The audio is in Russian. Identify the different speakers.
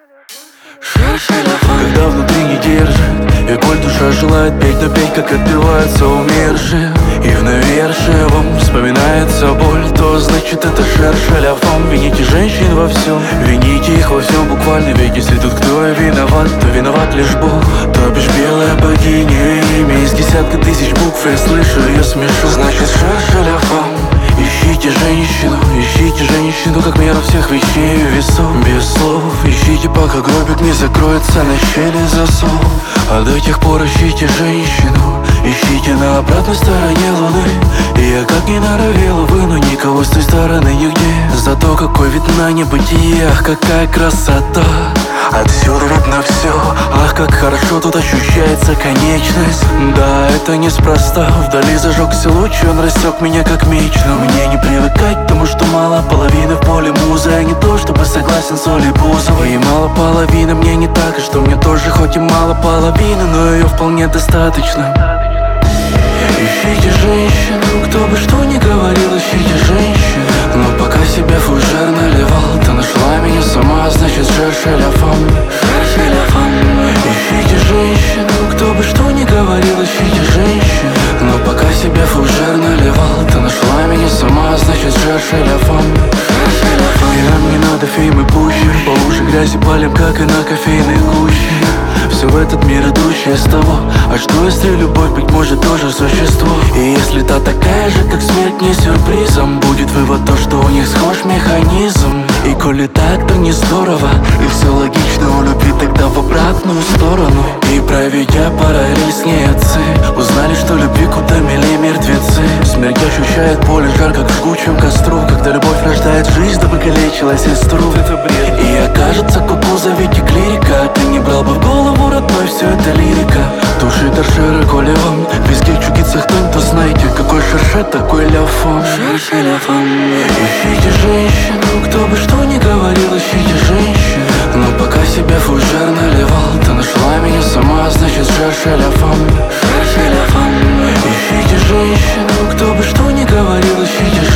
Speaker 1: Когда внутри не держит, и боль душа желает петь, но петь, как отбиваются умершие. И в навершиевом вспоминается боль, то значит это шершеляфом. Вините женщин во всем, вините их во всем буквально. Ведь если тут кто и виноват, то виноват лишь Бог. То бишь белая богиня, имя из десятка тысяч букв. Я слышу ее смешок, значит шершеляфом. Ищите женщину, как меру всех вещей и весов. Без слов ищите, пока гробик не закроется на щели засов. А до тех пор ищите женщину, ищите на обратной стороне луны. И я как ни норовила вы, но никого с той стороны нигде. Зато какой вид на небытие, ах, какая красота. Отсюда видно все, ах, как хорошо тут ощущается конечность. Да, это неспроста, вдали зажегся луч, он рассек меня как меч. Но мне не привыкать к тому, что мало половины в поле музы. А не то, чтобы согласен с Олей Бузовой. И мало половины мне не так, и что мне тоже хоть и мало половины, но ее вполне достаточно. Ищите женщину, кто бы что ни говорил, ищите женщину. Но пока себе фужер наливал, ты нашла меня сама, значит шершеляфом. Ищите женщину, кто бы что ни говорил, ищите женщину. Но пока себе фужер наливал, ты нашла меня сама, значит шершеляфом. И нам не надо фейм и пущи, по уши грязи палим, как и на кофейной гуще. Все в этот мир идущее с того, а что если любовь, быть может, тоже существо? И если та такая же, как смерть, не сюрпризом, будет вывод то, что у них схож механизм. И коли так, то не здорово, и все логично у любви тогда в обратную сторону. И проведя параллель с ней отцы узнали, что любви куда милее мертвецы. Смерть ощущает боль и жар, как в жгучем костру, когда любовь рождает жизнь, да покалечила сестру. Это бред. И окажется, куку, зовите клирика. Ты не брал бы в голову, родной, все это лирика. Души торшеры, коли вам везде чудится кто-нибудь, то знаете, какой шерше, такой ляфон. Ищите женщину, кто бы что ни говорил, ищите женщину. Но пока себе фужер наливал, ты нашла меня сама, значит шершеляфон. Ищите женщину, кто бы что ни говорил, ищите женщину.